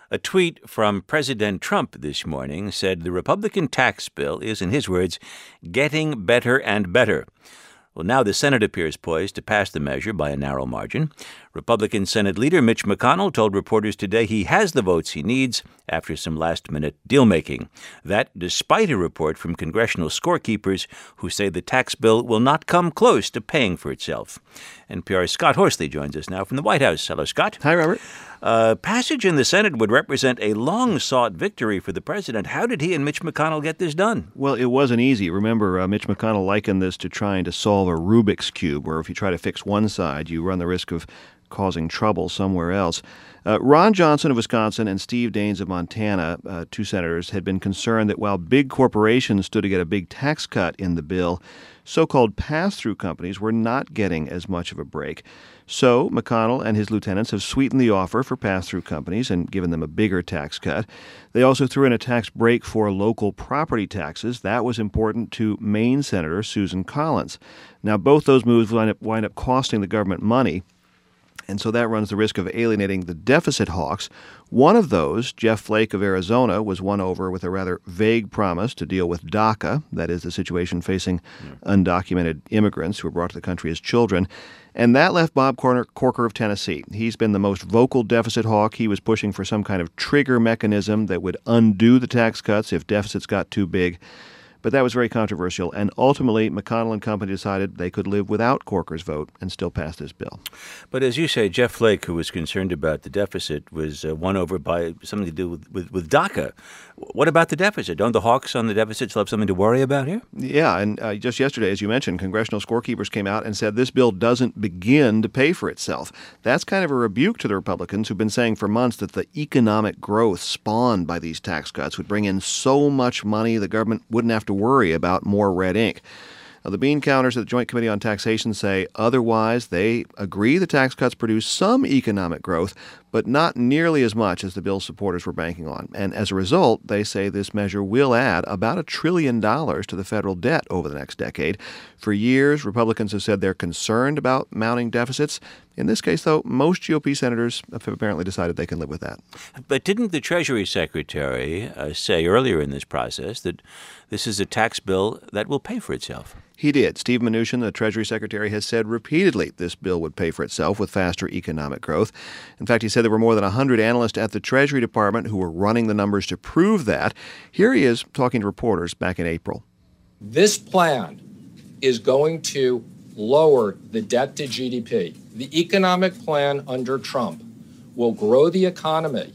A tweet from President Trump this morning said the Republican tax bill is, in his words, getting better and better. Well, now the Senate appears poised to pass the measure by a narrow margin. Republican Senate leader Mitch McConnell told reporters today he has the votes he needs after some last-minute deal-making. That despite a report from congressional scorekeepers who say the tax bill will not come close to paying for itself. NPR's Scott Horsley joins us now from the White House. Hello, Scott. Hi, Robert. Passage in the Senate would represent a long-sought victory for the president. How did he and Mitch McConnell get this done? Well, it wasn't easy. Remember, Mitch McConnell likened this to trying to solve a Rubik's Cube, where if you try to fix one side, you run the risk of causing trouble somewhere else. Ron Johnson of Wisconsin and Steve Daines of Montana, two senators, had been concerned that while big corporations stood to get a big tax cut in the bill, so-called pass-through companies were not getting as much of a break. So McConnell and his lieutenants have sweetened the offer for pass-through companies and given them a bigger tax cut. They also threw in a tax break for local property taxes. That was important to Maine Senator Susan Collins. Now, both those moves wind up costing the government money, and so that runs the risk of alienating the deficit hawks. One of those, Jeff Flake of Arizona, was won over with a rather vague promise to deal with DACA, that is the situation facing undocumented immigrants who were brought to the country as children. And that left Bob Corker of Tennessee. He's been the most vocal deficit hawk. He was pushing for some kind of trigger mechanism that would undo the tax cuts if deficits got too big. But that was very controversial, and ultimately McConnell and company decided they could live without Corker's vote and still pass this bill. But as you say, Jeff Flake, who was concerned about the deficit, was won over by something to do with DACA. What about the deficit? Don't the hawks on the deficit still have something to worry about here? Yeah, and just yesterday, as you mentioned, congressional scorekeepers came out and said this bill doesn't begin to pay for itself. That's kind of a rebuke to the Republicans who've been saying for months that the economic growth spawned by these tax cuts would bring in so much money the government wouldn't have to worry about more red ink. Now, the bean counters at the Joint Committee on Taxation say otherwise. They agree the tax cuts produce some economic growth, but not nearly as much as the bill's supporters were banking on. And as a result, they say this measure will add about $1 trillion to the federal debt over the next decade. For years, Republicans have said they're concerned about mounting deficits. In this case, though, most GOP senators have apparently decided they can live with that. But didn't the Treasury Secretary say earlier in this process that this is a tax bill that will pay for itself? He did. Steve Mnuchin, the Treasury Secretary, has said repeatedly this bill would pay for itself with faster economic growth. In fact, he said there were more than 100 analysts at the Treasury Department who were running the numbers to prove that. Here he is talking to reporters back in April. This plan is going to lower the debt to GDP. The economic plan under Trump will grow the economy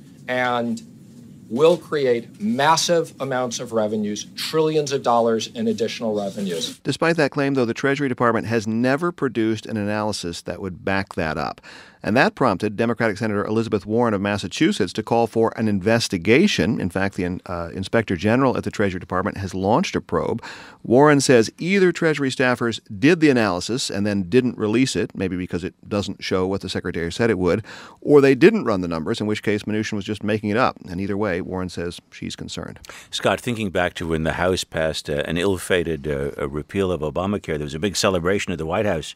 and will create massive amounts of revenues, trillions of dollars in additional revenues. Despite that claim, though, the Treasury Department has never produced an analysis that would back that up. And that prompted Democratic Senator Elizabeth Warren of Massachusetts to call for an investigation. In fact, the Inspector General at the Treasury Department has launched a probe. Warren says either Treasury staffers did the analysis and then didn't release it, maybe because it doesn't show what the Secretary said it would, or they didn't run the numbers, in which case Mnuchin was just making it up. And either way, Warren says she's concerned. Scott, thinking back to when the House passed an ill-fated repeal of Obamacare, there was a big celebration at the White House.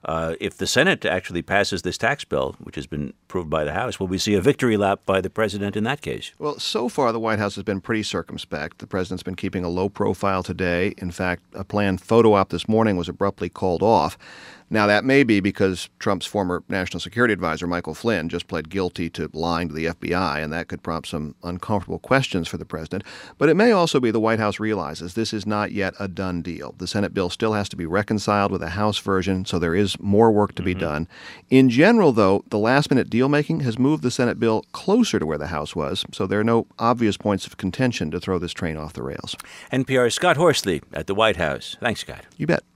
If the Senate actually passes this tax bill, which has been approved by the House, will we see a victory lap by the president in that case? Well, so far the White House has been pretty circumspect. The president's been keeping a low profile today. In fact, a planned photo op this morning was abruptly called off. Now, that may be because Trump's former national security advisor, Michael Flynn, just pled guilty to lying to the FBI, and that could prompt some uncomfortable questions for the president. But it may also be the White House realizes this is not yet a done deal. The Senate bill still has to be reconciled with the House version, so there is more work to be done. In general, though, the last-minute deal-making has moved the Senate bill closer to where the House was, so there are no obvious points of contention to throw this train off the rails. NPR's Scott Horsley at the White House. Thanks, Scott. You bet.